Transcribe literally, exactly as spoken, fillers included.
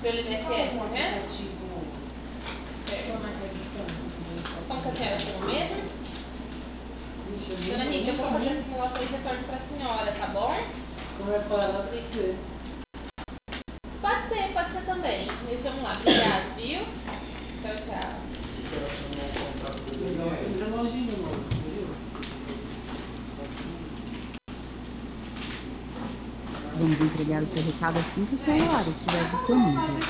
Pelo I N S S, tá vendo? Como que a senhora chama mesmo? Dona Rita, eu vou fazer a simulação e retorno pra senhora, tá bom? Como é para ela ser? Pode ser, pode ser também. Mas vamos lá, obrigado, viu? Tchau, tchau. Vamos entregar o seu recado assim que o celular estiver disponível.